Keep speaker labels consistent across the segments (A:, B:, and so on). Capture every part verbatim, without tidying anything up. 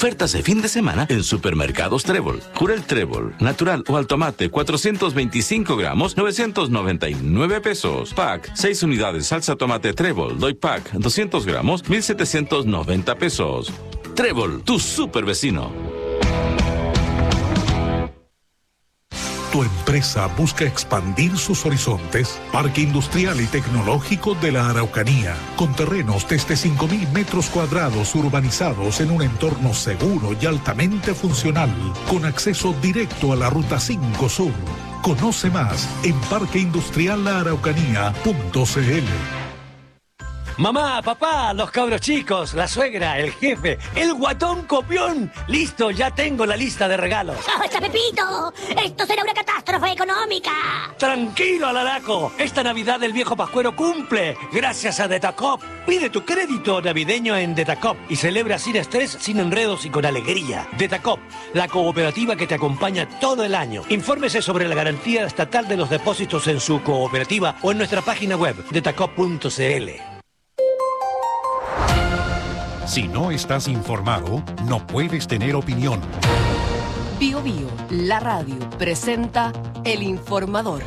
A: Ofertas de fin de semana en Supermercados Trébol. Jurel Trébol, natural o al tomate, cuatrocientos veinticinco gramos, novecientos noventa y nueve pesos. Pack, seis unidades salsa tomate Trébol. Doy pack, doscientos gramos, mil setecientos noventa pesos. Trébol, tu super vecino.
B: Tu empresa busca expandir sus horizontes. Parque Industrial y Tecnológico de la Araucanía, con terrenos desde cinco mil metros cuadrados urbanizados en un entorno seguro y altamente funcional, con acceso directo a la Ruta cinco Sur. Conoce más en parque industrial la araucanía punto c l.
C: Mamá, papá, los cabros chicos, la suegra, el jefe, el guatón copión. Listo, ya tengo la lista de regalos.
D: ¡Basta, Pepito! ¡Esto será una catástrofe económica!
C: Tranquilo, Alaraco. Esta Navidad el viejo Pascuero cumple. Gracias a Detacop. Pide tu crédito navideño en Detacop y celebra sin estrés, sin enredos y con alegría. Detacop, la cooperativa que te acompaña todo el año. Infórmese sobre la garantía estatal de los depósitos en su cooperativa o en nuestra página web, detacop punto c l.
B: Si no estás informado, no puedes tener opinión.
E: Bio Bio, la radio, presenta El Informador.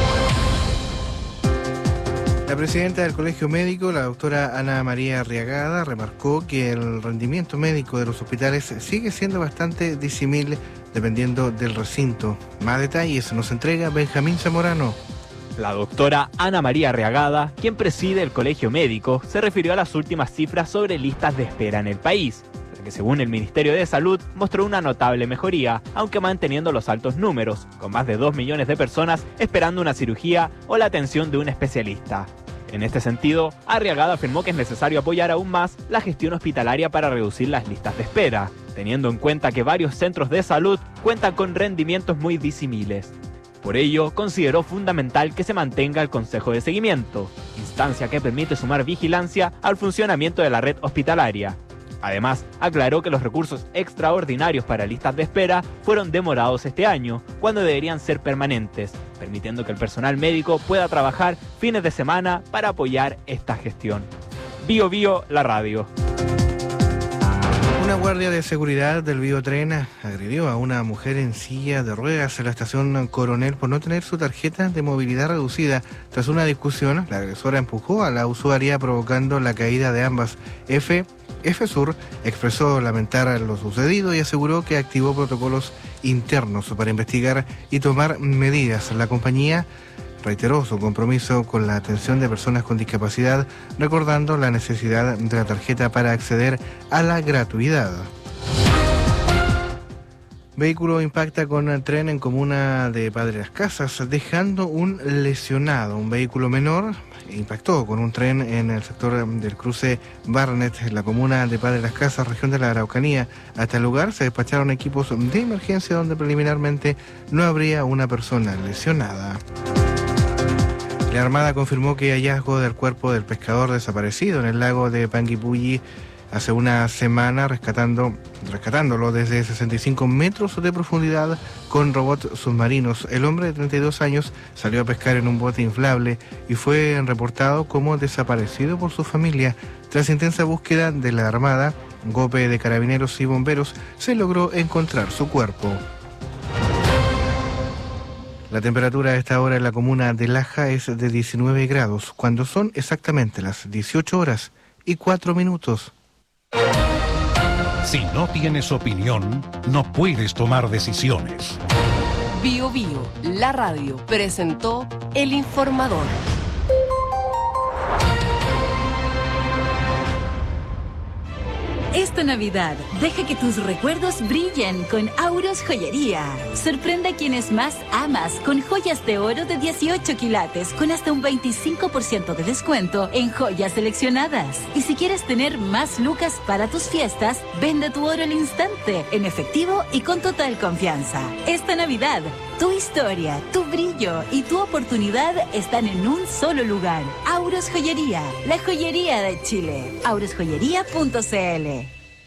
F: La presidenta del Colegio Médico, la doctora Ana María Arriagada, remarcó que el rendimiento médico de los hospitales sigue siendo bastante disímil dependiendo del recinto. Más detalles nos entrega Benjamín Zamorano.
G: La doctora Ana María Arriagada, quien preside el Colegio Médico, se refirió a las últimas cifras sobre listas de espera en el país, que según el Ministerio de Salud mostró una notable mejoría, aunque manteniendo los altos números, con más de dos millones de personas esperando una cirugía o la atención de un especialista. En este sentido, Arriagada afirmó que es necesario apoyar aún más la gestión hospitalaria para reducir las listas de espera, teniendo en cuenta que varios centros de salud cuentan con rendimientos muy disímiles. Por ello, consideró fundamental que se mantenga el Consejo de Seguimiento, instancia que permite sumar vigilancia al funcionamiento de la red hospitalaria. Además, aclaró que los recursos extraordinarios para listas de espera fueron demorados este año, cuando deberían ser permanentes, permitiendo que el personal médico pueda trabajar fines de semana para apoyar esta gestión. Bio Bio, la radio.
F: Una guardia de seguridad del Biotren agredió a una mujer en silla de ruedas en la estación Coronel por no tener su tarjeta de movilidad reducida. Tras una discusión, la agresora empujó a la usuaria provocando la caída de ambas. F. FSUR expresó lamentar lo sucedido y aseguró que activó protocolos internos para investigar y tomar medidas. La compañía reiteró su compromiso con la atención de personas con discapacidad, recordando la necesidad de la tarjeta para acceder a la gratuidad. Vehículo impacta con el tren en comuna de Padre Las Casas, dejando un lesionado. Un vehículo menor impactó con un tren en el sector del cruce Barnet, en la comuna de Padre Las Casas, región de la Araucanía. Hasta el lugar se despacharon equipos de emergencia donde preliminarmente no habría una persona lesionada. La Armada confirmó que hallazgo del cuerpo del pescador desaparecido en el lago de Panguipulli hace una semana, rescatando, rescatándolo desde sesenta y cinco metros de profundidad con robots submarinos. El hombre de treinta y dos años salió a pescar en un bote inflable y fue reportado como desaparecido por su familia. Tras intensa búsqueda de la Armada, golpe de carabineros y bomberos, se logró encontrar su cuerpo. La temperatura a esta hora en la comuna de Laja es de diecinueve grados, cuando son exactamente las dieciocho horas y cuatro minutos.
B: Si no tienes opinión, no puedes tomar decisiones.
E: Bio Bio, la radio, presentó El Informador.
H: Esta Navidad, deja que tus recuerdos brillen con Auros Joyería. Sorprende a quienes más amas con joyas de oro de dieciocho quilates con hasta un veinticinco por ciento de descuento en joyas seleccionadas. Y si quieres tener más lucas para tus fiestas, vende tu oro al instante, en efectivo y con total confianza. Esta Navidad, tu historia, tu brillo y tu oportunidad están en un solo lugar. Auros Joyería, la joyería de Chile. auros joyería punto c l.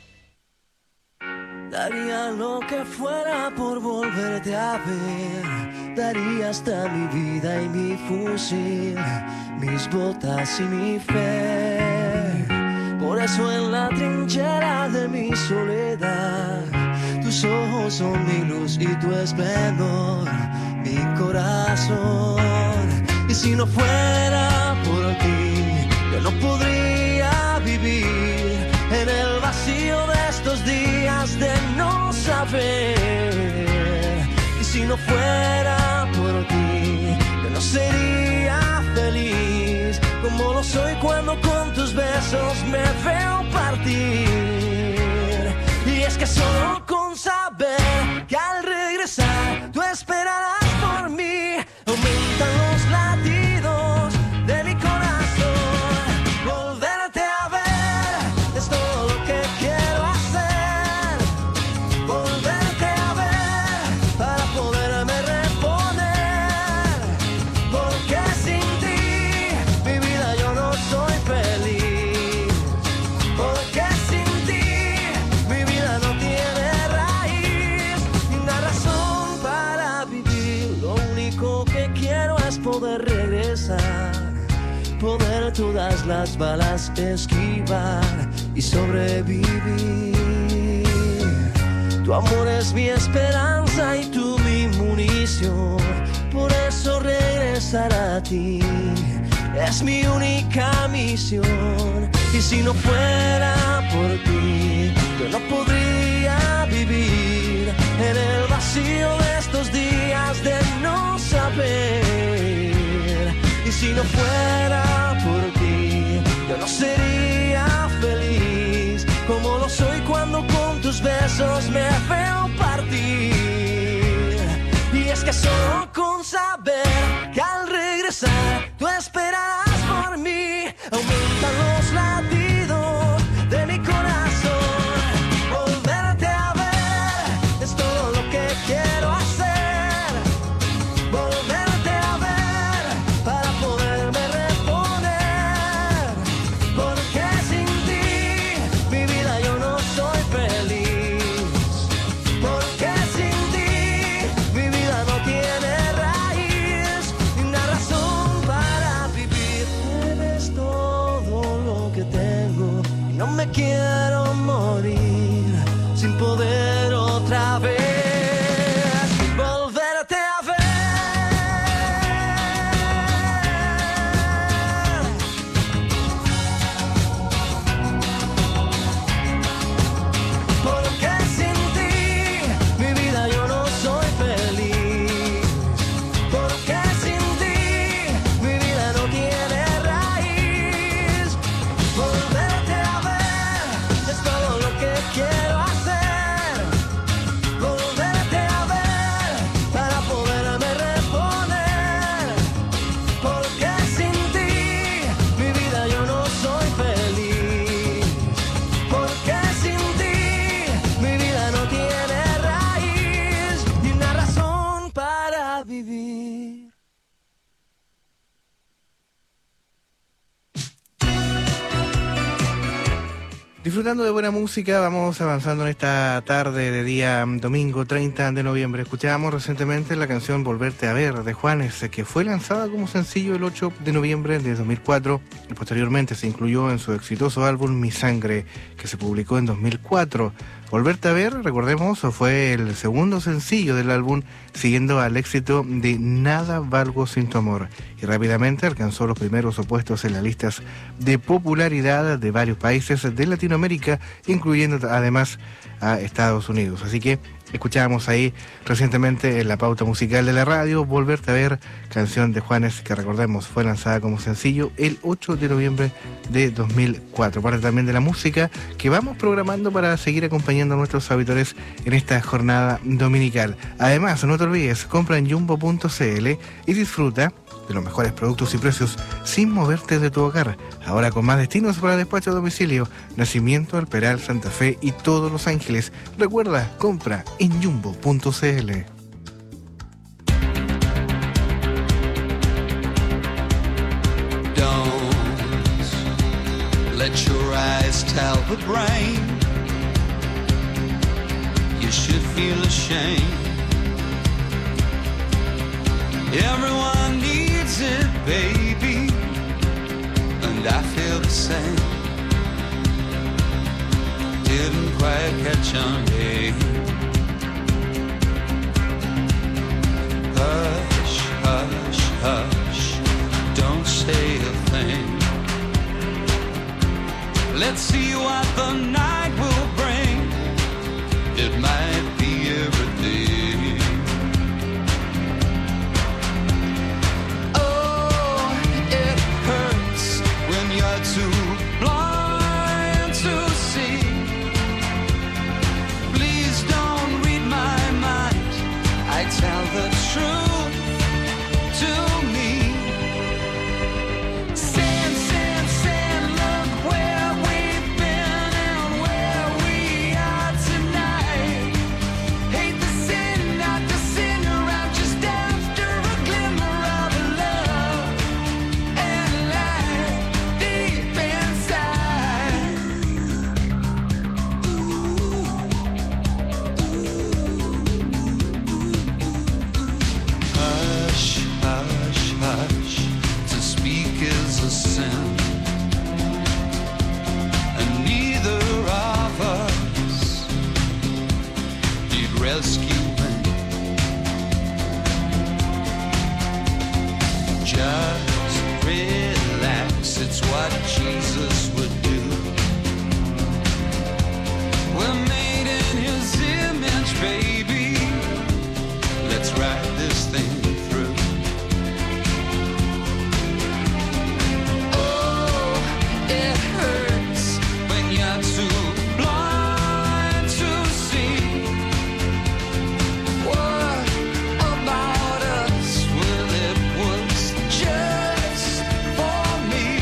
I: Daría lo que fuera por volverte a ver. Daría hasta mi vida y mi fusil, mis botas y mi fe, por eso en la trinchera de mi soledad, tus ojos son mi luz y tu esplendor, mi corazón. Y si no fuera por ti, yo no podría vivir en el vacío de estos días de no saber. Y si no fuera por ti, yo no sería feliz como lo soy cuando con tus besos me veo partir. Y es que solo con saber que al regresar tú esperarás por mí, aumentan los latidos de mi corazón. Volverte a ver es todo lo que quiero hacer. Volverte a ver para poderme reponer, porque sin ti mi vida yo no soy feliz. Porque sin ti mi vida no tiene raíz ni una razón para vivir. Lo único que quiero es poder regresar, poder todas las balas esquivar y sobrevivir. Tu amor es mi esperanza y tú mi munición, por eso regresar a ti es mi única misión. Y si no fuera por ti, yo no podría vivir en el vacío de estos días de no saber. Y si no fuera por ti, yo no sería feliz como lo soy cuando con tus besos me veo partir. Y es que solo con saber que al regresar tú esperarás por mí, aumentan los latidos de mi corazón. Volverte a ver es todo lo que quiero hacer. Volverte a ver para poderme reponer, porque sin ti mi vida yo no soy feliz. Porque sin ti mi vida no tiene raíz ni una razón para vivir. Eres todo lo que tengo y no me quiero morir sin poder otra vez volverte a ver. Porque sin ti mi vida yo no soy feliz. Porque sin ti mi vida no tiene raíz. Volverte a ver es todo lo que quiero hacer. Volverte a ver para poderme reponer, porque sin ti mi vida yo no soy feliz. Porque sin ti mi vida no tiene raíz ni una razón para vivir.
F: Disfrutando de buena música, vamos avanzando en esta tarde de día domingo treinta de noviembre. Escuchábamos recientemente la canción Volverte a Ver de Juanes, que fue lanzada como sencillo el ocho de noviembre de dos mil cuatro y posteriormente se incluyó en su exitoso álbum Mi Sangre, que se publicó en dos mil cuatro. Volverte a Ver, recordemos, fue el segundo sencillo del álbum, siguiendo al éxito de Nada Valgo Sin Tu Amor, y rápidamente alcanzó los primeros puestos en las listas de popularidad de varios países de Latinoamérica, incluyendo además a Estados Unidos. Así que escuchábamos ahí recientemente en la pauta musical de la radio Volverte a Ver, canción de Juanes, que recordemos fue lanzada como sencillo el ocho de noviembre de dos mil cuatro. Parte también de la música que vamos programando para seguir acompañando a nuestros auditores en esta jornada dominical. Además, no te olvides, compra en jumbo punto cl y disfruta de los mejores productos y precios sin moverte de tu hogar. Ahora con más destinos para despacho a domicilio: Nacimiento, El Peral, Santa Fe y todos Los Ángeles. Recuerda, compra en jumbo punto cl.
J: Don't let your eyes tell the brain you should feel ashamed. Everyone needs it, baby, and I feel the same. didn't quite catch on, hey. Hush, hush, hush, don't say a thing. Let's see what the night will bring. It might be everything. Oh, it hurts when you're too blind to see. Please don't read my mind. I tell the truth to me. Sand, sand, sand, look where we've been and where we are tonight. Hate the sin, not the sinner, I'm just after a glimmer of love and light deep inside. Hush, hush, hush, to speak is a sin, and neither of us need rescuing. Just relax, it's what Jesus would do. We're made in His image, baby. Let's ride this thing through. Oh, it hurts when you're too blind to see. What about us? Well, it was just for me.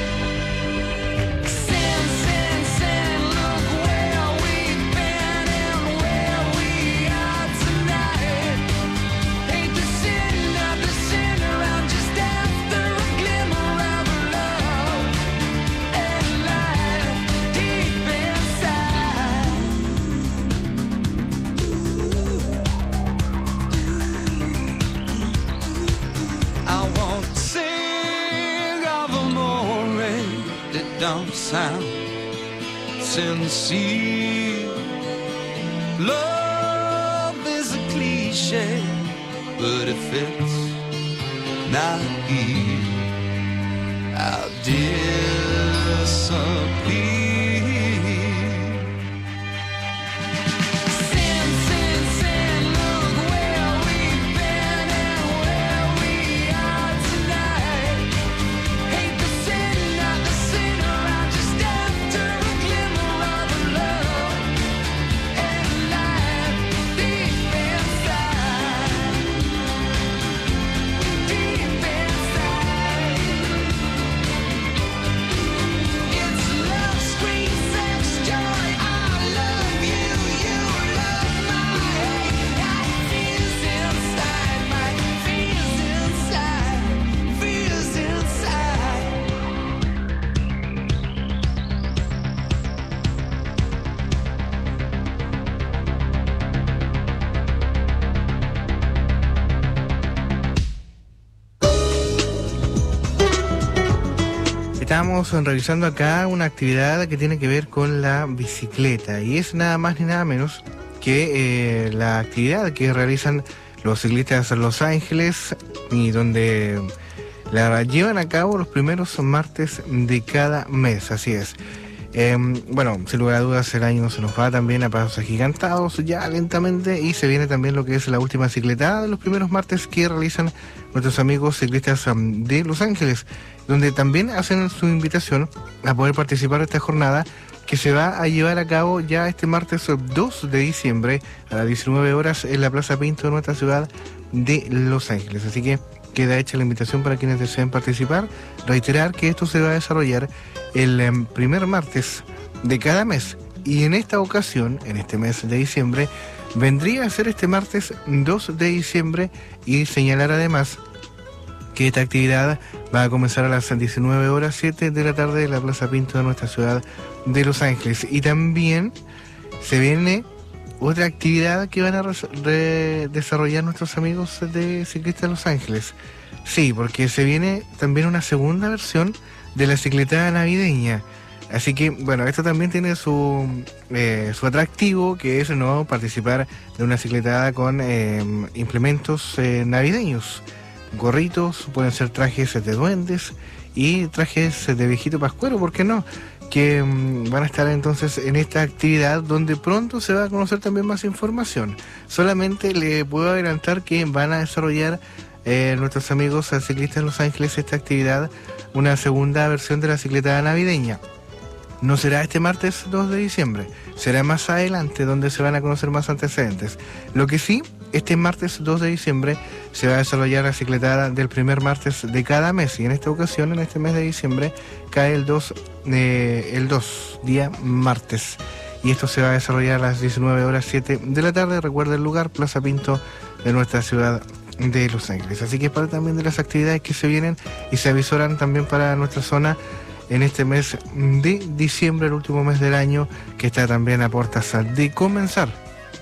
J: Sin, sin, sin, look where we've been and where we are tonight. Hate the sin, not the sinner, I'm just after a glimmer of love and light deep inside. I won't sing of amore that don't sound sincere. Love is a cliche, but if it's not here, I'll disappear. Sin, sin, sin, look where we've been and where we are tonight. Hate the sin, not the sinner, I'm just after a glimmer of love and light deep inside. Deep inside. It's love, sweet sex, joy. I love you, you love my hate. I feels inside, my feels inside, feels inside.
F: Estamos revisando acá una actividad que tiene que ver con la bicicleta y es nada más ni nada menos que eh, la actividad que realizan los ciclistas en Los Ángeles y donde la llevan a cabo los primeros martes de cada mes, así es. Eh, bueno, sin lugar a dudas el año se nos va también a pasos agigantados ya lentamente y se viene también lo que es la última cicletada de los primeros martes que realizan nuestros amigos ciclistas um, de Los Ángeles, donde también hacen su invitación a poder participar de esta jornada que se va a llevar a cabo ya este martes dos de diciembre a las diecinueve horas en la Plaza Pinto de nuestra ciudad de Los Ángeles. Así que queda hecha la invitación para quienes deseen participar. Reiterar que esto se va a desarrollar el um, primer martes de cada mes y en esta ocasión, en este mes de diciembre, vendría a ser este martes dos de diciembre y señalar además que esta actividad va a comenzar a las diecinueve horas siete de la tarde en la Plaza Pinto de nuestra ciudad de Los Ángeles. Y también se viene otra actividad que van a re- desarrollar nuestros amigos de Ciclistas de Los Ángeles. Sí, porque se viene también una segunda versión de la cicletada navideña. Así que, bueno, esto también tiene su, eh, su atractivo, que es, ¿no?, participar de una cicletada con eh, implementos eh, navideños. Gorritos, pueden ser trajes de duendes y trajes de viejito pascuero, ¿por qué no? Que um, van a estar entonces en esta actividad donde pronto se va a conocer también más información. Solamente le puedo adelantar que van a desarrollar eh, nuestros amigos ciclistas en Los Ángeles esta actividad, una segunda versión de la cicletada navideña. No será este martes dos de diciembre, será más adelante donde se van a conocer más antecedentes. Lo que sí, este martes dos de diciembre se va a desarrollar la cicletada del primer martes de cada mes, y en esta ocasión, en este mes de diciembre, cae el dos, eh, el dos, día martes. Y esto se va a desarrollar a las diecinueve horas siete de la tarde. Recuerda el lugar, Plaza Pinto de nuestra ciudad de Los Ángeles. Así que es parte también de las actividades que se vienen y se avisoran también para nuestra zona en este mes de diciembre, el último mes del año, que está también a puertas de comenzar.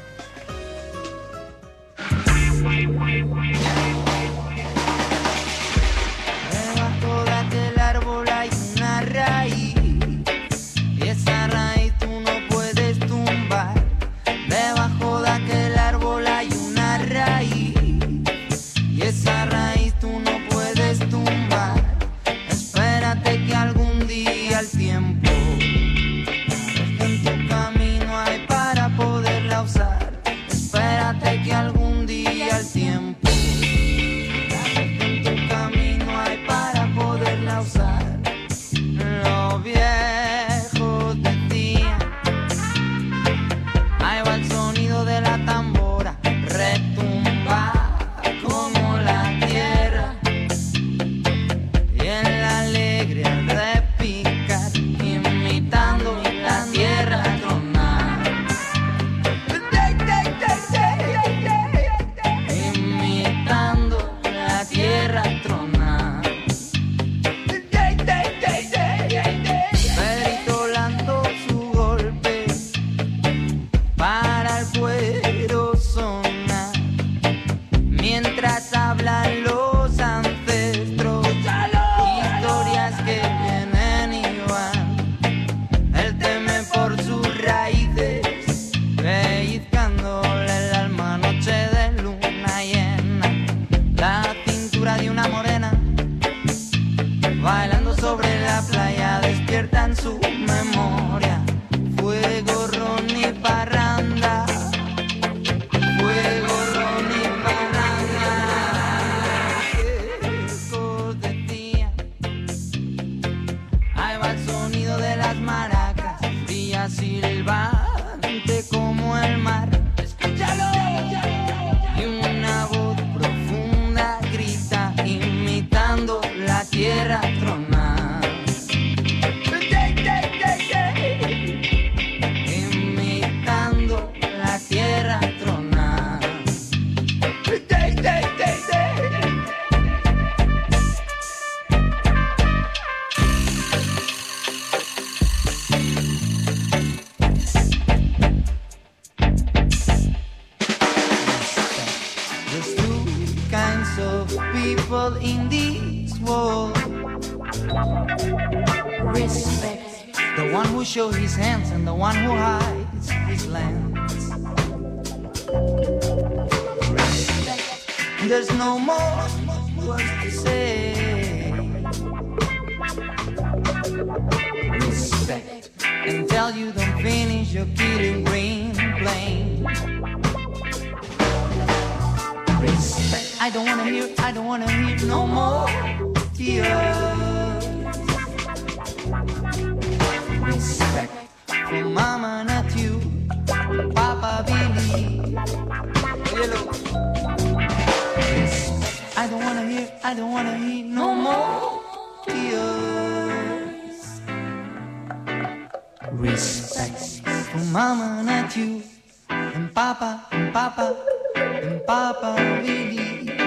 K: Debajo de aquel árbol hay una raíz, y esa raíz tú no puedes tumbar. Debajo de aquel árbol hay una raíz, y esa raíz tú no puedes tumbar. Espérate que algún día el tiempo en tu camino hay para poderla usar. Espérate que algún día el tiempo en tu camino hay para poderla usar. Los viejos decían, ahí va el sonido de la tambora, retumba como la tierra. Y el alegre al repicar, imitando la tierra tronar. Imitando la tierra tronar. Peritolando su golpe para el cuero sonar, mientras hablan los ancestros, historias que vienen y van. Él teme por sus raíces, pellizcándole el alma noche de luna llena. La cintura de una morena, bailando sobre la playa, despierta en su memoria. Fuego, ron y parranda. Fuego, ron y parranda. Viejos decían, ahí va el sonido de las maracas, brilla silbante como el mar. Escúchalo. Y una voz profunda grita, imitando la tierra tronar. Imitando la tierra tronar. There's two kinds of people in this world. Respect the one who shows his hands and the one who hides his lands. Respect. There's no more words to say. Respect. Until you don't finish your killing green plane. Respect. I don't wanna hear, I don't wanna hear no more tears. Respect from Mama not you, Papa Billy. Yellow. Respect. I don't wanna hear, I don't wanna hear no more tears. Respect from Mama not you, and Papa, and Papa, and Papa Billy.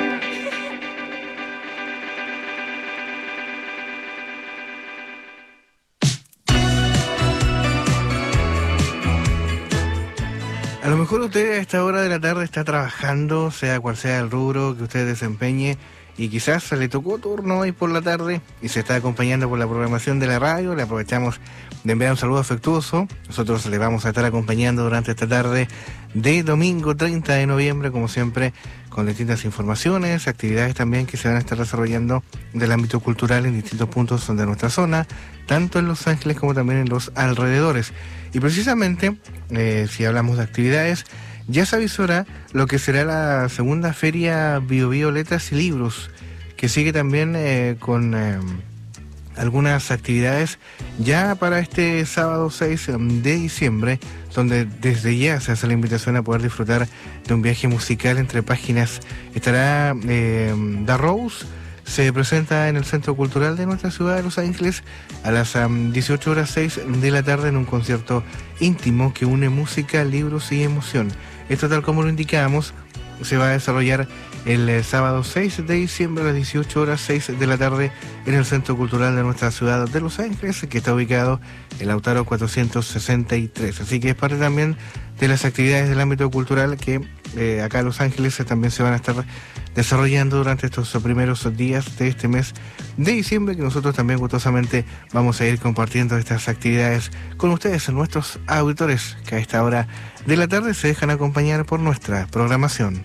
F: A lo mejor usted a esta hora de la tarde está trabajando, sea cual sea el rubro que usted desempeñe, y quizás le tocó turno hoy por la tarde y se está acompañando por la programación de la radio, le aprovechamos de enviar un saludo afectuoso. Nosotros le vamos a estar acompañando durante esta tarde de domingo treinta de noviembre, como siempre, con distintas informaciones, actividades también que se van a estar desarrollando del ámbito cultural en distintos puntos de nuestra zona, tanto en Los Ángeles como también en los alrededores. Y precisamente, eh, si hablamos de actividades, ya se avisora lo que será la segunda feria Bio Bio Letras y Libros, que sigue también eh, con eh, algunas actividades ya para este sábado seis de diciembre, donde desde ya se hace la invitación a poder disfrutar de un viaje musical entre páginas. Estará eh, The Rose, se presenta en el Centro Cultural de nuestra ciudad de Los Ángeles a las um, dieciocho horas seis de la tarde en un concierto íntimo que une música, libros y emoción. Esto, tal como lo indicábamos, se va a desarrollar el eh, sábado seis de diciembre a las dieciocho horas seis de la tarde en el Centro Cultural de nuestra ciudad de Los Ángeles, que está ubicado en Lautaro cuatrocientos sesenta y tres. Así que es parte también de las actividades del ámbito cultural que eh, acá en Los Ángeles eh, también se van a estar desarrollando durante estos primeros días de este mes de diciembre, que nosotros también gustosamente vamos a ir compartiendo estas actividades con ustedes, nuestros auditores, que a esta hora de la tarde se dejan acompañar por nuestra programación.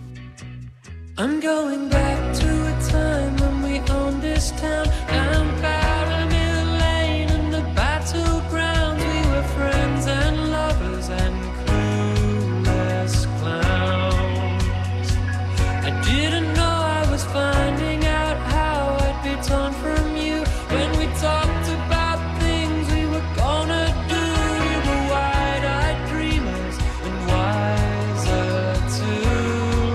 J: I'm going back to a time when we owned this town. Down Pyramid Lane in the battlegrounds. We were friends and lovers and clueless clowns. I didn't know I was finding out how I'd be torn from you. When we talked about things we were gonna do, we were wide-eyed dreamers and wiser too.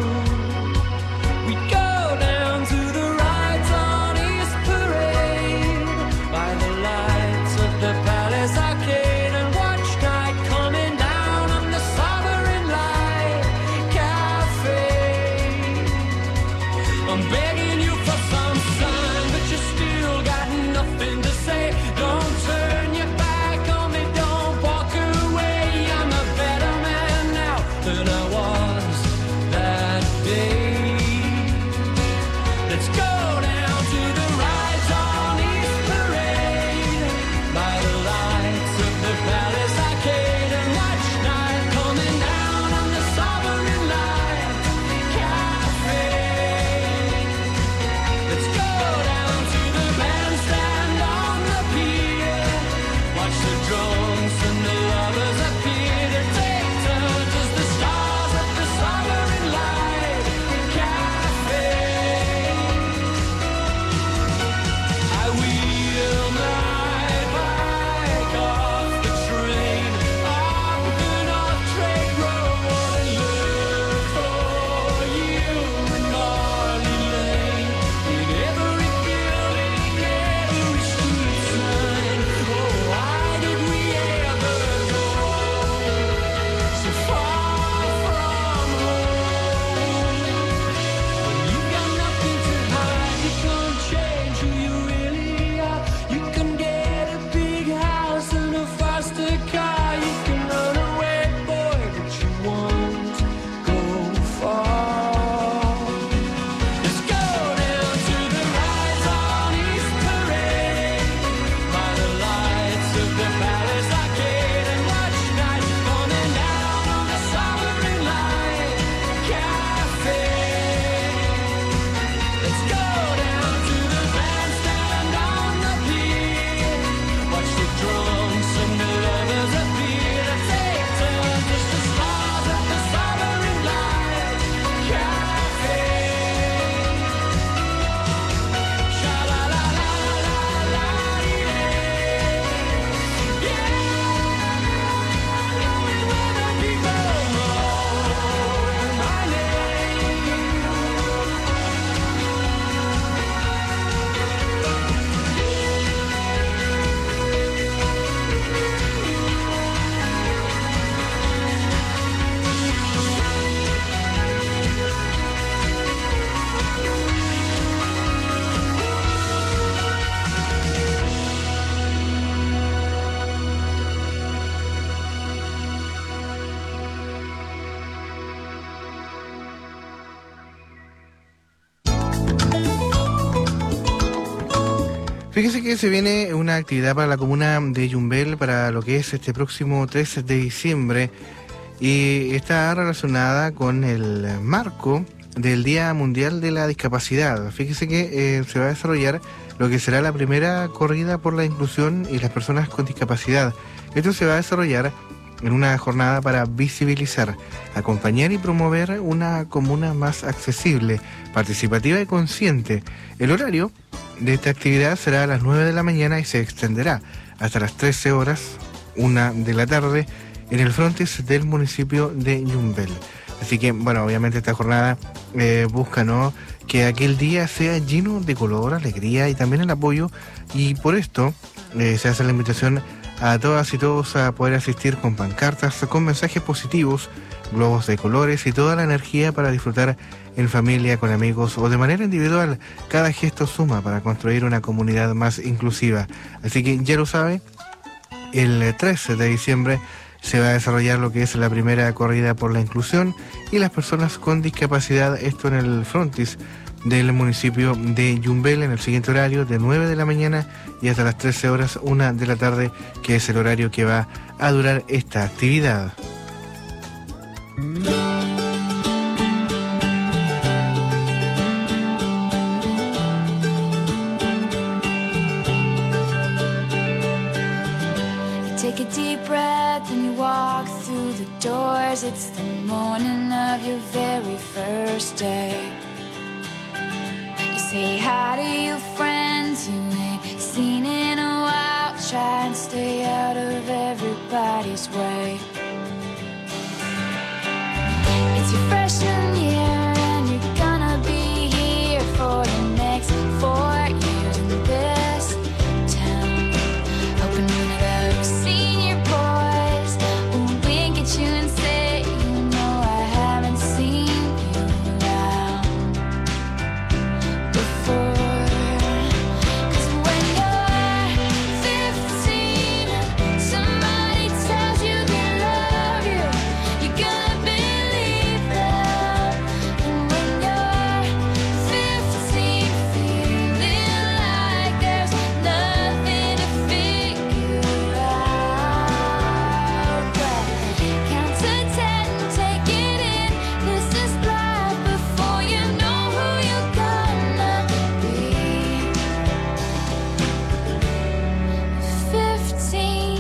J: We go down to the rides on East Parade by the lights of the Palace Arcade and watch night coming down on the Sovereign Light Cafe. I'm begging you for some sign, but you still got nothing to say. Don't turn your back on me, don't walk away. I'm a better man now than I was that day. Let's go down to the rides on East Parade by the lights of the Palace Arcade and watch night coming down on the Sovereign Light Cafe. Let's go down to the bandstand on the pier, watch the drunks and the lovers appear to take turns as the stars at the Sovereign Light Cafe.
F: Fíjese que se viene una actividad para la comuna de Yumbel para lo que es este próximo trece de diciembre y está relacionada con el marco del Día Mundial de la Discapacidad. Fíjese que eh, se va a desarrollar lo que será la primera corrida por la inclusión y las personas con discapacidad. Esto se va a desarrollar en una jornada para visibilizar, acompañar y promover una comuna más accesible, participativa y consciente. El horario de esta actividad será a las nueve de la mañana y se extenderá hasta las trece horas, una de la tarde, en el frontis del municipio de Yumbel. Así que, bueno, obviamente esta jornada eh, busca, ¿no?, que aquel día sea lleno de color, alegría y también el apoyo, y por esto eh, se hace la invitación a todas y todos a poder asistir con pancartas, con mensajes positivos, globos de colores y toda la energía para disfrutar en familia, con amigos o de manera individual. Cada gesto suma para construir una comunidad más inclusiva. Así que ya lo sabe, el trece de diciembre se va a desarrollar lo que es la primera corrida por la inclusión y las personas con discapacidad, esto en el frontis del municipio de Yumbel, en el siguiente horario de nueve de la mañana y hasta las trece horas, una de la tarde, que es el horario que va a durar esta actividad.
L: Take a deep breath and you walk through the doors. It's the morning of your very first day. You say hi to your friends you ain't seen in a while. Try and stay out of everybody's way. It's your freshman year and you're gonna be here for the next four years in this town. Hoping one of those senior boys will wink at you and say, you know I haven't seen you around before. 'Cause when you're fifteen, somebody tells you they love you, you're gonna believe them. And when you're fifteen, feeling like there's nothing to figure out, but count to ten, take it in. This is life before you know who you're gonna be. Fifteen.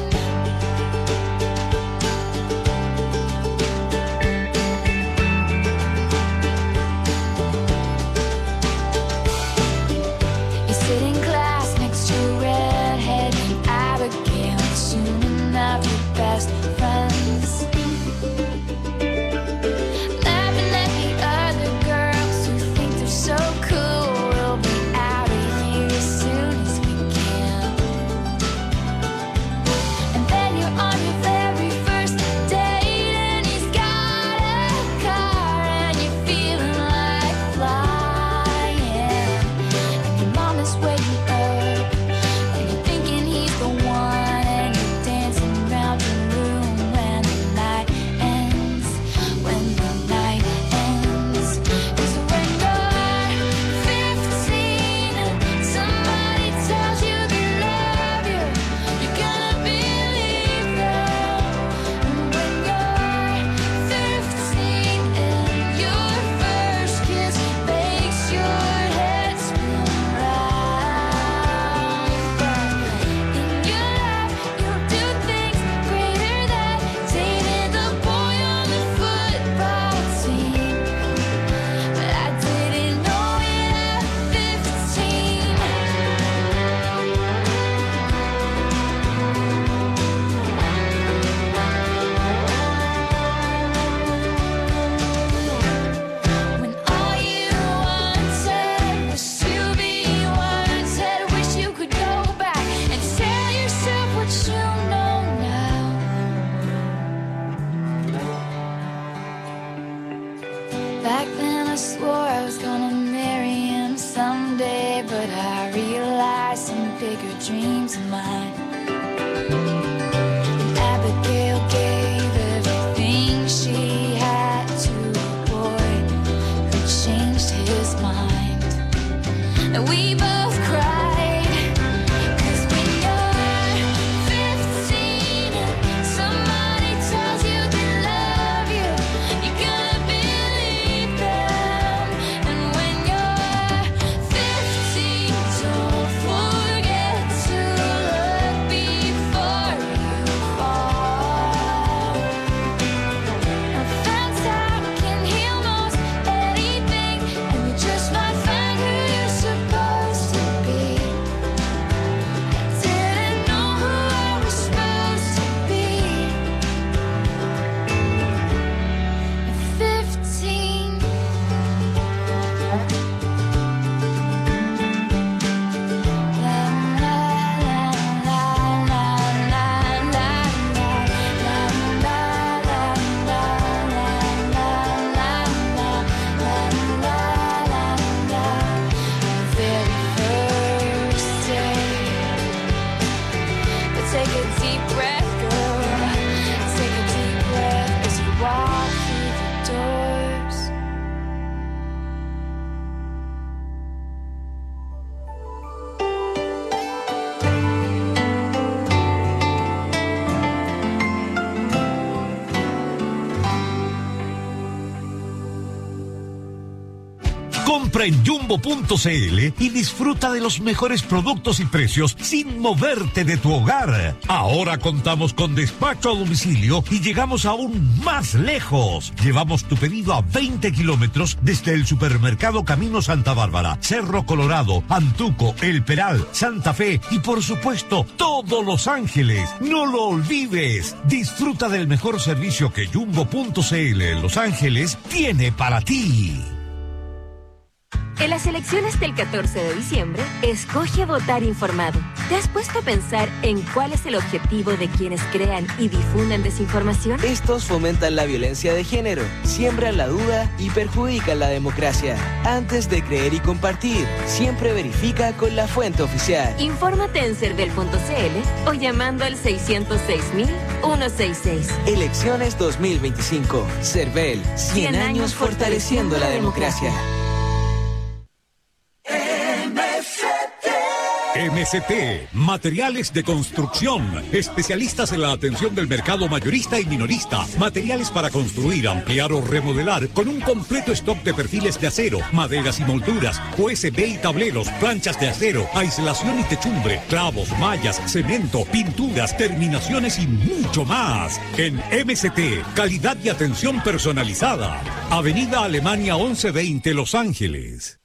L: You sit in class next to a redhead named Abigail, and soon enough your best friends. Laughing at the other girls who think they're so cool. We'll be out of here as soon as we can. And then you're on your very first date and he's got a car and you're feeling like flying. And your mom is waiting up and you're thinking he's the one, and you're dancing around your room when the night ends. When the night ends. 'Cause when you're fifteen, somebody tells you they love you, you're gonna believe them. And when you're fifteen and your first kiss makes your head spin round, but in your life you'll do things greater than dating the boy on the football team. But I didn't know it at fifteen. When all you wanted was to be wanted, wish you could go back and tell yourself what you know now. Back then I swore I was gonna marry him someday, but I realized some bigger dreams of mine. And Abigail gave everything she had to a boy who changed his mind. And we both cried
M: Compra en jumbo punto cl y disfruta de los mejores productos y precios sin moverte de tu hogar. Ahora contamos con despacho a domicilio y llegamos aún más lejos. Llevamos tu pedido a veinte kilómetros desde el supermercado Camino Santa Bárbara, Cerro Colorado, Antuco, El Peral, Santa Fe y por supuesto todo Los Ángeles. No lo olvides. Disfruta del mejor servicio que jumbo punto cl en Los Ángeles tiene para ti.
N: En las elecciones del catorce de diciembre, escoge votar informado. ¿Te has puesto a pensar en cuál es el objetivo de quienes crean y difunden desinformación?
O: Estos fomentan la violencia de género, siembran la duda y perjudican la democracia. Antes de creer y compartir, siempre verifica con la fuente oficial.
N: Infórmate en cervel punto cl o llamando al seiscientos seis mil ciento sesenta y seis.
O: Elecciones dos mil veinticinco. Cervel, cien años fortaleciendo la democracia.
P: M C T, Materiales de Construcción, especialistas en la atención del mercado mayorista y minorista, materiales para construir, ampliar o remodelar, con un completo stock de perfiles de acero, maderas y molduras, U S B y tableros, planchas de acero, aislación y techumbre, clavos, mallas, cemento, pinturas, terminaciones y mucho más. En M C T, calidad y atención personalizada. Avenida Alemania once veinte, Los Ángeles.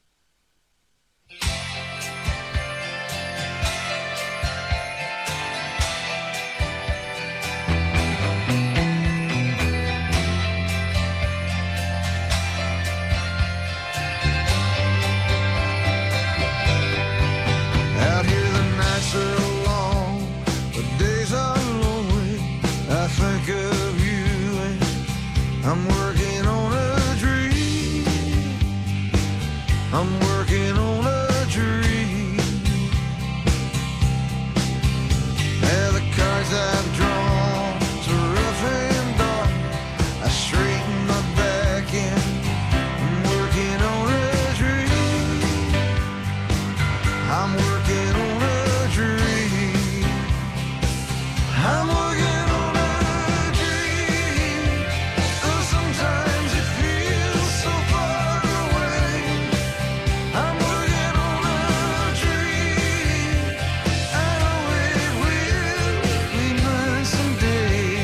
Q: Out here the nights are long, the days are lonely. I think of you and I'm working on a dream. I'm working on a dream. Yeah, the cards I've drawn so rough and dark. I straighten my back and I'm working on a dream. I'm working on a dream. I'm working on a dream. Though sometimes it feels so far away. I'm working on a dream. I know it will be mine someday.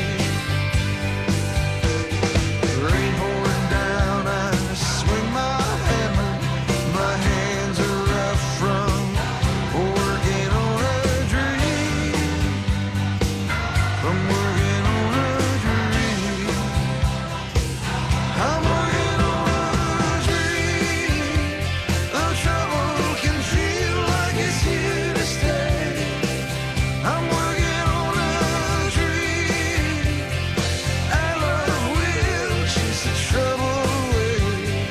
Q: Rain pouring down, I swing my hammer. My hands are rough from working on a dream. I'm working on a dream. I'm working on a dream. The trouble can feel like it's here to stay. I'm working on a dream. Our love will chase the trouble away.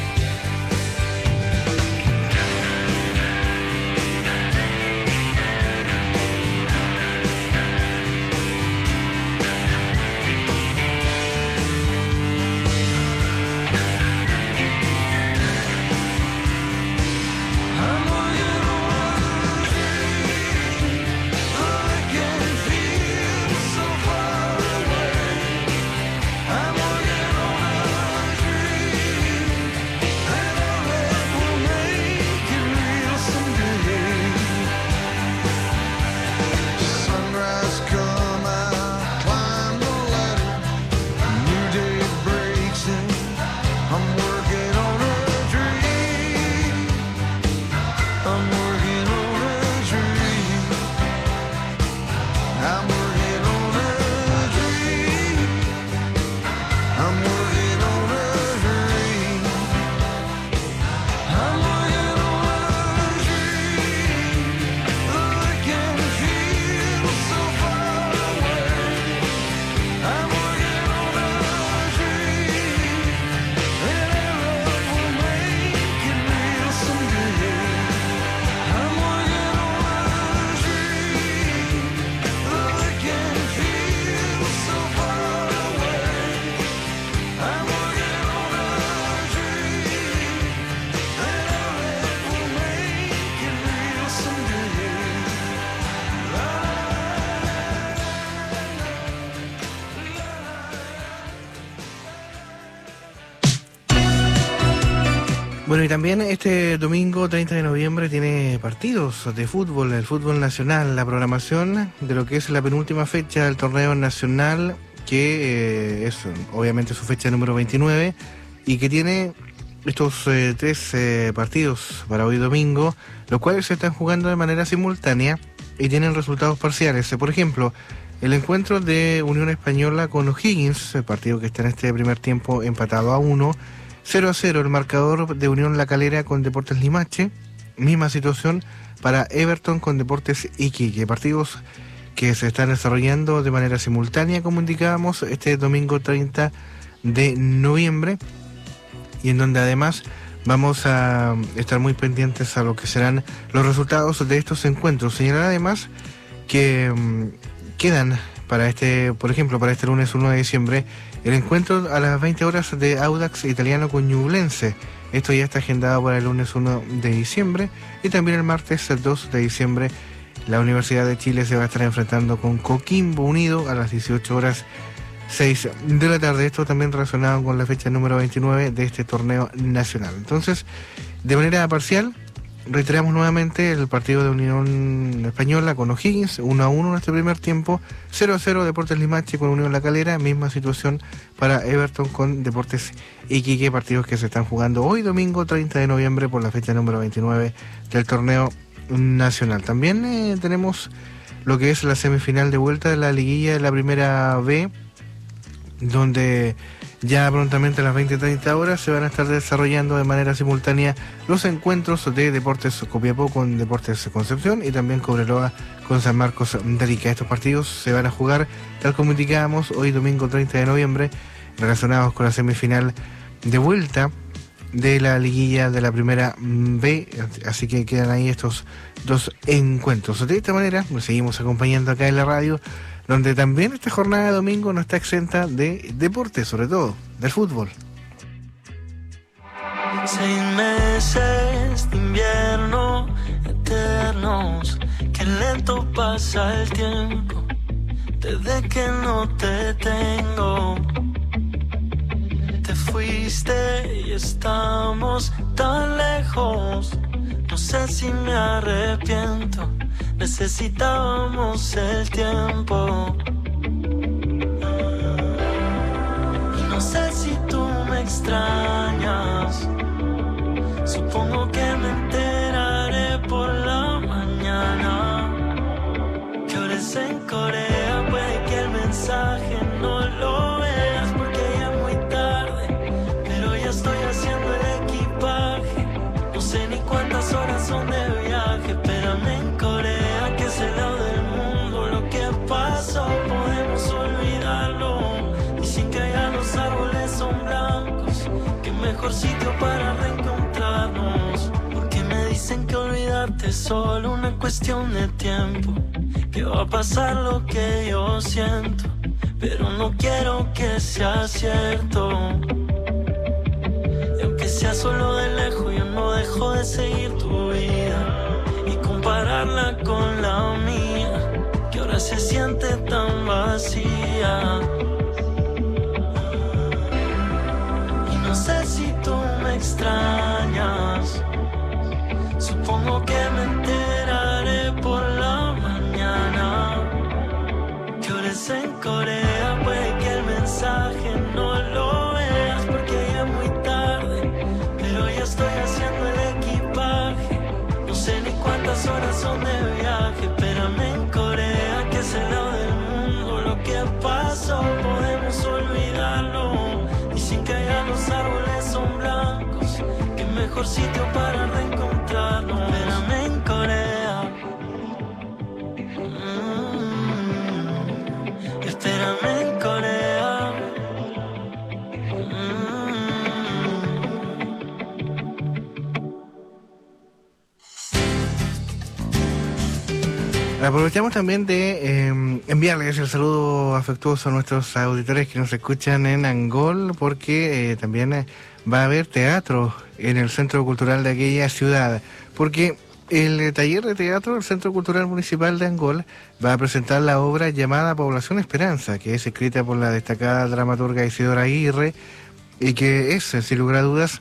Q: I'm working on a dream. I can feel so far away. I'm working on a dream. And our love will make it real someday. Sunrise come, I climb the ladder. A new day breaks in. I'm working on a dream. I'm working on a dream. I'm working on a dream. I'm working on a dream. I'm working on a dream. I can feel so far away. I'm working on a dream. And our love will make it real someday.
F: Bueno, y también este domingo treinta de noviembre tiene partidos de fútbol, el fútbol nacional, la programación de lo que es la penúltima fecha del torneo nacional, que eh, es obviamente su fecha número veintinueve, y que tiene estos eh, tres eh, partidos para hoy domingo, los cuales se están jugando de manera simultánea y tienen resultados parciales. Por ejemplo, el encuentro de Unión Española con O'Higgins, el partido que está en este primer tiempo empatado a uno, cero a cero el marcador de Unión La Calera con Deportes Limache. Misma situación para Everton con Deportes Iquique. Partidos que se están desarrollando de manera simultánea, como indicábamos, este domingo treinta de noviembre. Y en donde además vamos a estar muy pendientes a lo que serán los resultados de estos encuentros. Señalar además que mmm, quedan para este, por ejemplo, para este lunes uno de diciembre, el encuentro a las veinte horas de Audax Italiano con Ñublense. Esto ya está agendado para el lunes uno de diciembre. Y también el martes dos de diciembre, la Universidad de Chile se va a estar enfrentando con Coquimbo Unido a las dieciocho horas seis de la tarde. Esto también relacionado con la fecha número veintinueve de este torneo nacional. Entonces, de manera parcial, reiteramos nuevamente el partido de Unión Española con O'Higgins, uno a uno en este primer tiempo, cero a cero Deportes Limache con Unión La Calera, misma situación para Everton con Deportes Iquique, partidos que se están jugando hoy domingo treinta de noviembre por la fecha número veintinueve del torneo nacional. También eh, tenemos lo que es la semifinal de vuelta de la liguilla de la Primera B, donde ya prontamente a las veinte treinta horas se van a estar desarrollando de manera simultánea los encuentros de Deportes Copiapó con Deportes Concepción y también Cobreloa con San Marcos de Arica. Estos partidos se van a jugar, tal como indicábamos, hoy domingo treinta de noviembre, relacionados con la semifinal de vuelta de la liguilla de la Primera B, así que quedan ahí estos dos encuentros. De esta manera nos seguimos acompañando acá en la radio, donde también esta jornada de domingo no está exenta de deporte, sobre todo del fútbol.
I: Seis meses de invierno eternos, que lento pasa el tiempo desde que no te tengo. Te fuiste y estamos tan lejos, no sé si me arrepiento. Necesitábamos el tiempo. Y no sé si tú me extrañas. Supongo que me enteraré por la mañana. Que ahora es en Corea, puede que el mensaje no lo veas porque ya es muy tarde. Pero ya estoy haciendo el equipaje. No sé ni cuántas horas son de viaje. Espérame en Corea, que es el lado del mundo. Lo que pasó podemos olvidarlo. Dicen que allá los árboles son blancos, que mejor sitio para reencontrarnos. Porque me dicen que olvidarte es solo una cuestión de tiempo, que va a pasar lo que yo siento, pero no quiero que sea cierto. Y aunque sea solo de lejos, yo no dejo de seguir tu vida y compararla con la mía, que ahora se siente tan vacía. Y no sé si tú me extrañas. Supongo que me enteraré por la mañana. Que ahora es en Corea, puede que el mensaje no lo veas porque ya es muy tarde. Pero ya estoy haciendo el equipaje. No sé ni cuántas horas son de viaje. Espérame en Corea, que es el lado del mundo. Lo que pasó podemos olvidarlo. Dicen que allá los árboles son blancos, que mejor sitio para reencontrarnos. Espérame en Corea. Mm, espérame en Corea.
F: Aprovechamos también de eh, enviarles el saludo afectuoso a nuestros auditores que nos escuchan en Angol, porque eh, también eh, va a haber teatro en el Centro Cultural de aquella ciudad, porque el eh, taller de teatro del Centro Cultural Municipal de Angol va a presentar la obra llamada Población Esperanza, que es escrita por la destacada dramaturga Isidora Aguirre y que es, sin lugar a dudas,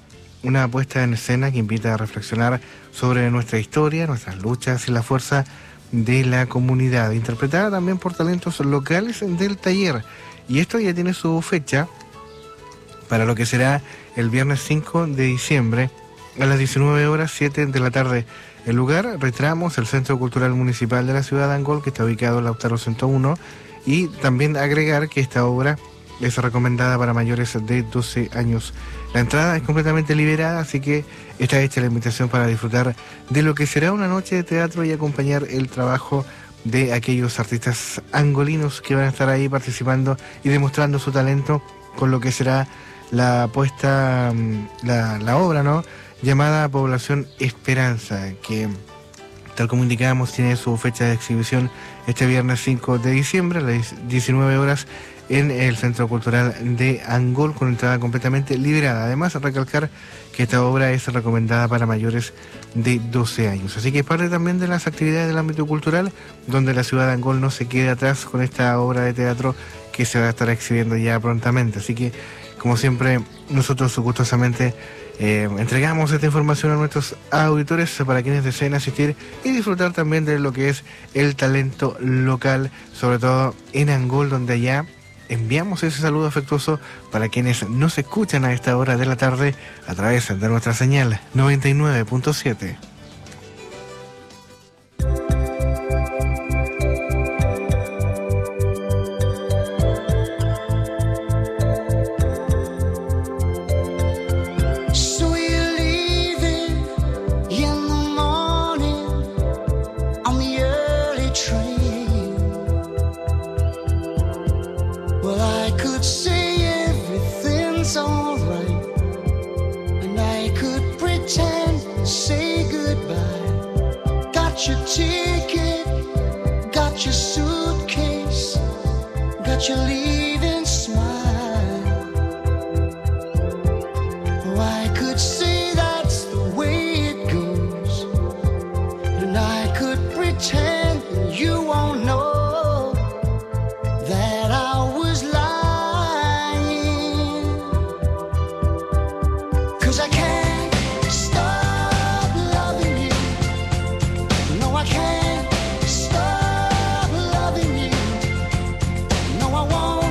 F: una puesta en escena que invita a reflexionar sobre nuestra historia, nuestras luchas y la fuerza de la comunidad, interpretada también por talentos locales del taller. Y esto ya tiene su fecha para lo que será el viernes cinco de diciembre a las diecinueve horas siete de la tarde. El lugar, reiteramos, el Centro Cultural Municipal de la Ciudad de Angol, que está ubicado en Lautaro ciento uno, y también agregar que esta obra es recomendada para mayores de doce años. La entrada es completamente liberada, así que está hecha la invitación para disfrutar de lo que será una noche de teatro y acompañar el trabajo de aquellos artistas angolinos que van a estar ahí participando y demostrando su talento con lo que será la puesta, la, la obra, ¿no?, llamada Población Esperanza, que, tal como indicábamos, tiene su fecha de exhibición este viernes cinco de diciembre a las diecinueve horas en el Centro Cultural de Angol, con entrada completamente liberada. Además, recalcar que esta obra es recomendada para mayores de doce años. Así que es parte también de las actividades del ámbito cultural, donde la ciudad de Angol no se quede atrás con esta obra de teatro que se va a estar exhibiendo ya prontamente. Así que, como siempre, nosotros gustosamente eh, entregamos esta información a nuestros auditores para quienes deseen asistir y disfrutar también de lo que es el talento local, sobre todo en Angol, donde allá enviamos ese saludo afectuoso para quienes nos escuchan a esta hora de la tarde a través de nuestra señal noventa y nueve punto siete.
Q: So you're leaving in the morning on the early train. Well, I could say everything's alright, and I could pretend to say goodbye. Got your ticket, got your suitcase, got your leaving smile. Oh, I could say that's the way it goes, and I could pretend you won't know that I was lying. 'Cause I can't stop loving you. No, I can't stop loving you. No, I won't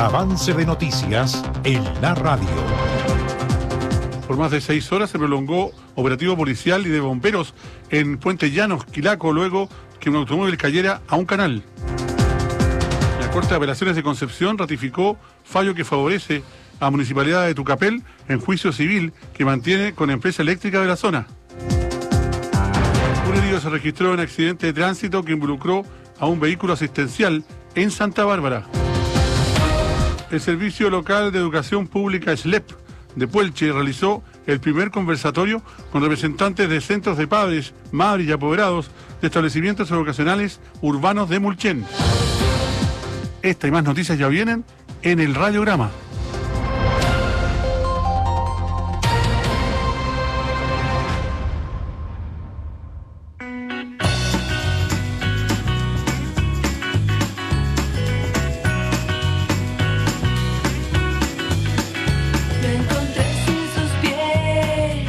B: Avance de noticias en la radio.
R: Por más de seis horas se prolongó operativo policial y de bomberos en Puente Llanos, Quilaco, luego que un automóvil cayera a un canal. La Corte de Apelaciones de Concepción ratificó fallo que favorece a Municipalidad de Tucapel en juicio civil que mantiene con empresa eléctrica de la zona. Un herido se registró en accidente de tránsito que involucró a un vehículo asistencial en Santa Bárbara. El Servicio Local de Educación Pública S L E P de Puelche realizó el primer conversatorio con representantes de centros de padres, madres y apoderados de establecimientos educacionales urbanos de Mulchen. Esta y más noticias ya vienen en el Radiograma.
L: Me encontré sin sus pies,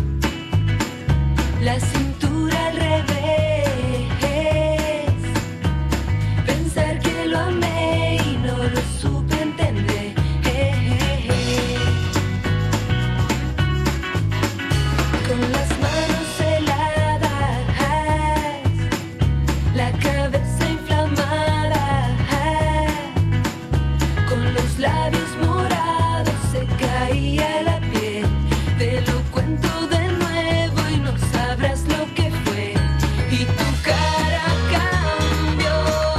L: la cintura al revés. Pensar que lo amé y no lo supe entender. Con las manos heladas, la cabeza inflamada, con los labios morados se caía la piel. Te lo cuento de nuevo y no sabrás lo que fue. Y tu cara cambió,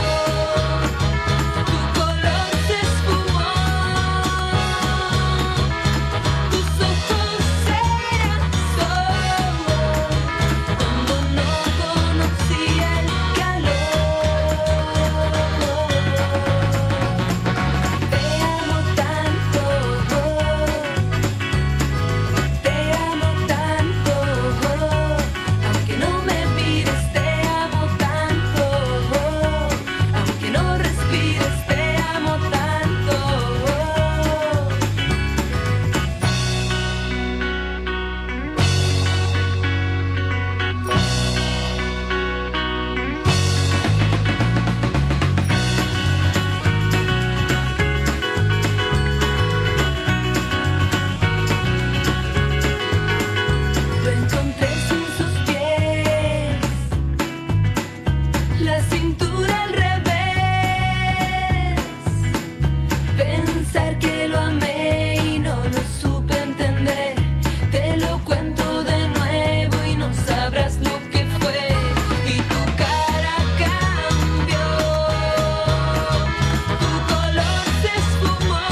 L: tu color se esfumó, tus ojos eran solo cuando no conocía el calor. Te amo tanto, te amo tanto, aunque no me mires, te amo tanto, aunque no respires, te amo tanto. Lo encontré sin sus pies, la cintura al revés. Pensar que lo amé y no lo supe entender. Te lo cuento de nuevo y no sabrás lo que fue. Y tu cara cambió, tu color se esfumó,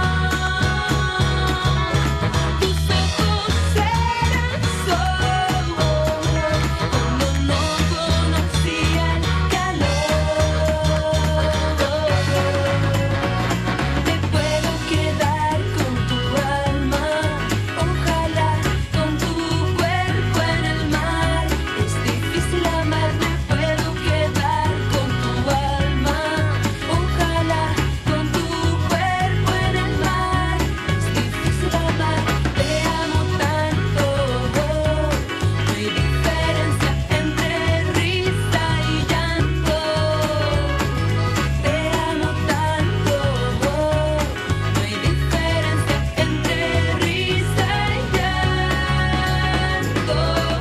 L: tus ojos eran solo cuando no conocía el calor. Te puedo quedar con tu alma, ojalá con tu cuerpo en el mar. Es difícil amar, me puedo quedar con tu alma, ojalá con tu cuerpo en el mar. Es difícil amar, te amo tanto, no hay diferencia entre risa y llanto. Te amo tanto, no hay diferencia entre risa y llanto.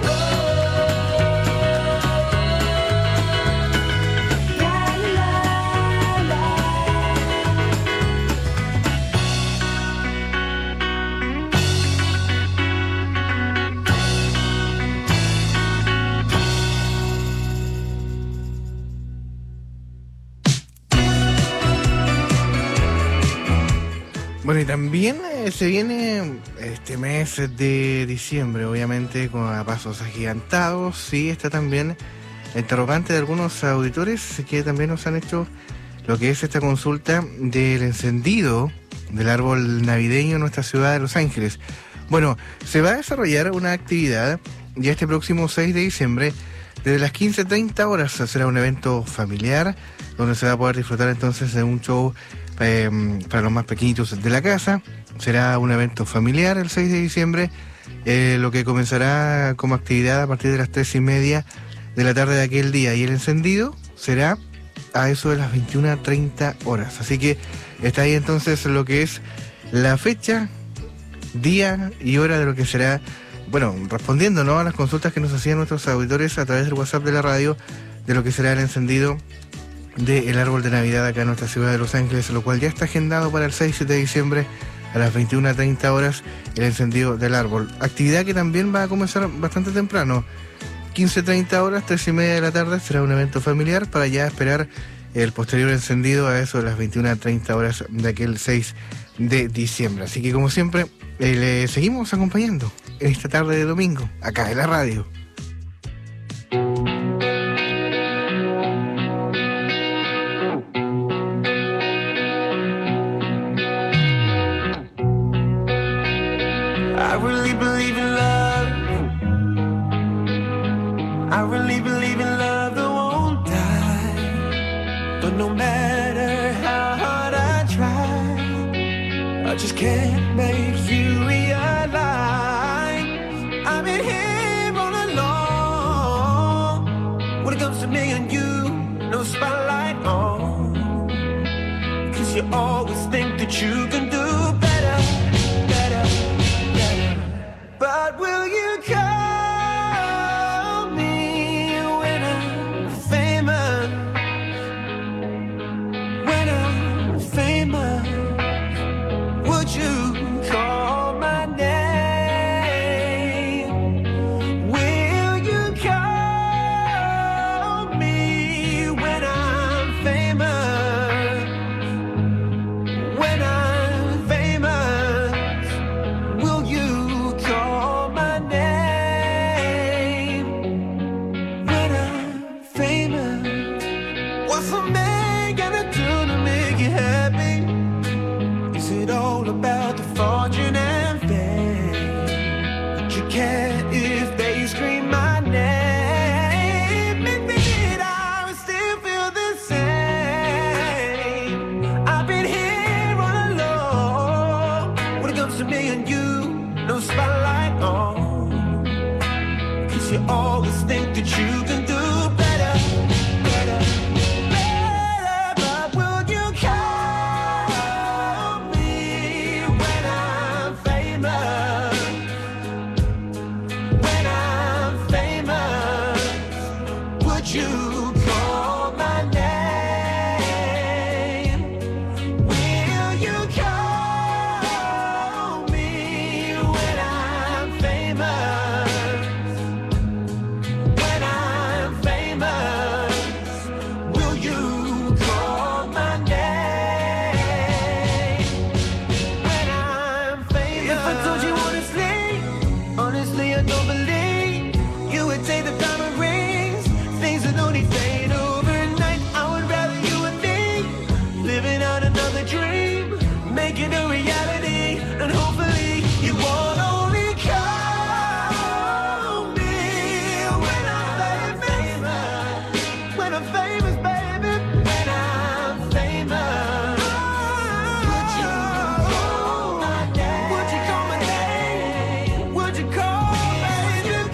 F: Bueno, y también eh, se viene este mes de diciembre, obviamente, con a pasos agigantados. Y está también la interrogante de algunos auditores que también nos han hecho lo que es esta consulta del encendido del árbol navideño en nuestra ciudad de Los Ángeles. Bueno, se va a desarrollar una actividad ya este próximo seis de diciembre. Desde las quince treinta horas será un evento familiar donde se va a poder disfrutar entonces de un show eh, para los más pequeñitos de la casa. Será un evento familiar el seis de diciembre, eh, lo que comenzará como actividad a partir de las tres y media de la tarde de aquel día. Y el encendido será a eso de las veintiuna treinta horas. Así que está ahí entonces lo que es la fecha, día y hora de lo que será, bueno, respondiendo, ¿no?, a las consultas que nos hacían nuestros auditores a través del WhatsApp de la radio, de lo que será el encendido del árbol de Navidad acá en nuestra ciudad de Los Ángeles, lo cual ya está agendado para el seis y siete de diciembre a las veintiuna treinta horas, el encendido del árbol. Actividad que también va a comenzar bastante temprano, quince treinta horas, tres y media de la tarde, será un evento familiar para ya esperar el posterior encendido a eso de las veintiuna treinta horas de aquel seis de diciembre. Así que como siempre, eh, le seguimos acompañando en esta tarde de domingo, acá en la radio.
I: I really believe in love. I really believe in love that won't die. But no matter how hard I try, I just can't make you realize I've been here all along. When it comes to me and you, no spotlight on. Cause you always think that you can do better, better. But will you call me when I'm famous? When I'm famous, would you call my name? Will you call me when I'm famous? When I'm famous, will you call my name? When I'm famous, what's a man gonna do to make you happy? Is it all about the fortune and fame? But you can't if they scream my name. Maybe I would still feel the same. I've been here all alone. When it comes to me and you, no spotlight on. Cause you always think that you can do better, better, better. But will you call me when I'm famous? When I'm famous, would you call my name? Will you call me when I'm famous? When I'm famous, will you call my name? When I'm famous. If I told you honestly, honestly I don't believe you would take the diamond rings, things that only fade overnight. I would rather you and me living out another dream, make it a reality, and hopefully you won't only call me when I'm famous. When I'm famous, baby. When I'm famous, would you call my name? Would you call my name? Would you call me? Would you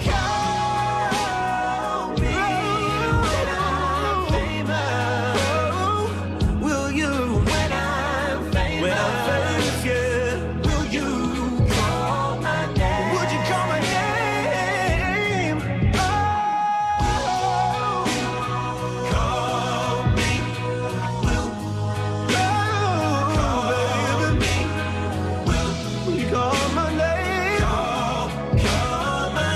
I: call me when I'm famous? Will you when I'm famous? When I'm famous, yeah. Will you call my name? Would you call my name? Oh, call me. Will, oh, baby. Will, will you call my name? Call, call my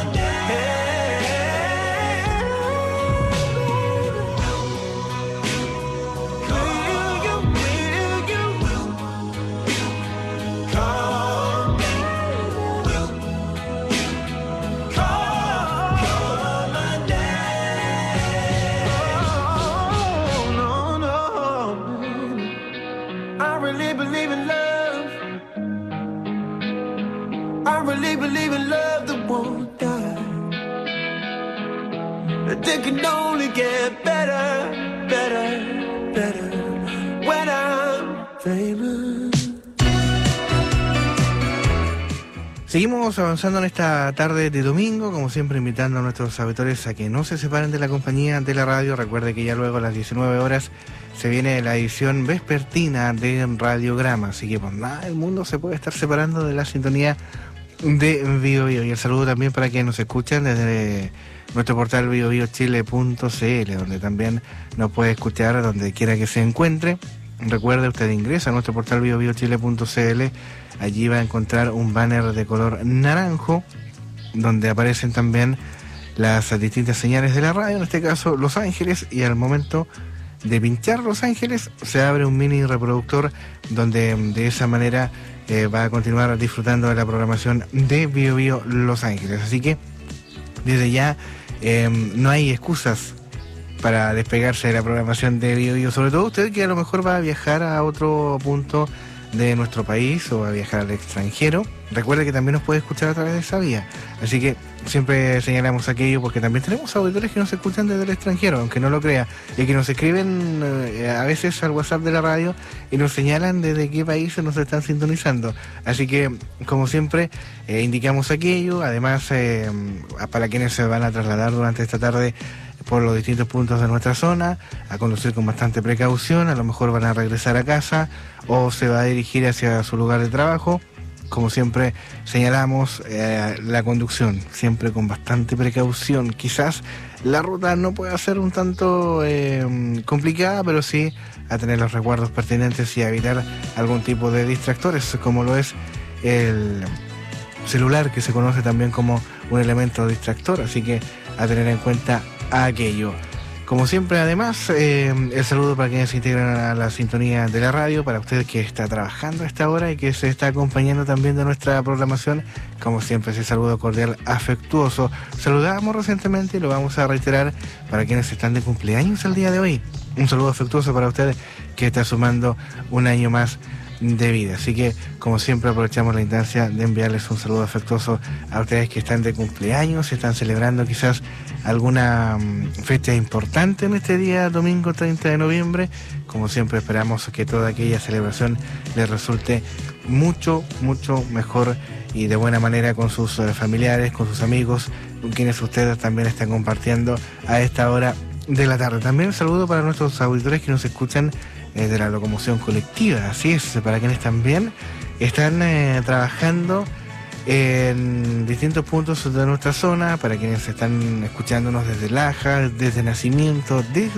I: name. Will you, will you, will you call me? Will you call, call my name? Oh, no, no. I really believe in love. I really believe in love that won't die. That it can only get better, better, better when I'm famous.
F: Seguimos avanzando en esta tarde de domingo, como siempre invitando a nuestros auditores a que no se separen de la compañía de la radio. Recuerde que ya luego a las diecinueve horas se viene la edición vespertina de Radiograma, así que por nada el mundo se puede estar separando de la sintonía de Bio Bio. Y el saludo también para quienes nos escuchan desde nuestro portal bio bio chile punto c l, donde también nos puede escuchar donde quiera que se encuentre. Recuerde, usted ingresa a nuestro portal bio bio chile punto c l, allí va a encontrar un banner de color naranjo donde aparecen también las distintas señales de la radio, en este caso Los Ángeles, y al momento de pinchar Los Ángeles se abre un mini reproductor donde de esa manera eh, va a continuar disfrutando de la programación de Bio Bio Los Ángeles. Así que desde ya eh, no hay excusas para despegarse de la programación de Bio Bio, sobre todo usted que a lo mejor va a viajar a otro punto de nuestro país o a viajar al extranjero. Recuerde que también nos puede escuchar a través de esa vía, así que siempre señalamos aquello porque también tenemos auditores que nos escuchan desde el extranjero, aunque no lo crea, y que nos escriben eh, a veces al WhatsApp de la radio y nos señalan desde qué países nos están sintonizando. Así que, como siempre, eh, indicamos aquello. Además, eh, para quienes se van a trasladar durante esta tarde por los distintos puntos de nuestra zona, a conducir con bastante precaución, a lo mejor van a regresar a casa o se va a dirigir hacia su lugar de trabajo. Como siempre señalamos, eh, la conducción siempre con bastante precaución. Quizás la ruta no pueda ser un tanto eh, complicada, pero sí a tener los resguardos pertinentes y a evitar algún tipo de distractores, como lo es el celular, que se conoce también como un elemento distractor, así que a tener en cuenta aquello. Como siempre, además, eh, el saludo para quienes se integran a la sintonía de la radio, para usted que está trabajando a esta hora y que se está acompañando también de nuestra programación. Como siempre, ese saludo cordial, afectuoso. Saludamos recientemente y lo vamos a reiterar para quienes están de cumpleaños el día de hoy. Un saludo afectuoso para usted que está sumando un año más de vida. Así que, como siempre, aprovechamos la instancia de enviarles un saludo afectuoso a ustedes que están de cumpleaños, están celebrando quizás alguna um, fecha importante en este día domingo treinta de noviembre. Como siempre, esperamos que toda aquella celebración les resulte mucho, mucho mejor y de buena manera con sus uh, familiares, con sus amigos, con quienes ustedes también están compartiendo a esta hora de la tarde. También un saludo para nuestros auditores que nos escuchan eh, de la locomoción colectiva. Así es, para quienes también están eh, trabajando en distintos puntos de nuestra zona, para quienes están escuchándonos desde Laja, desde Nacimiento, desde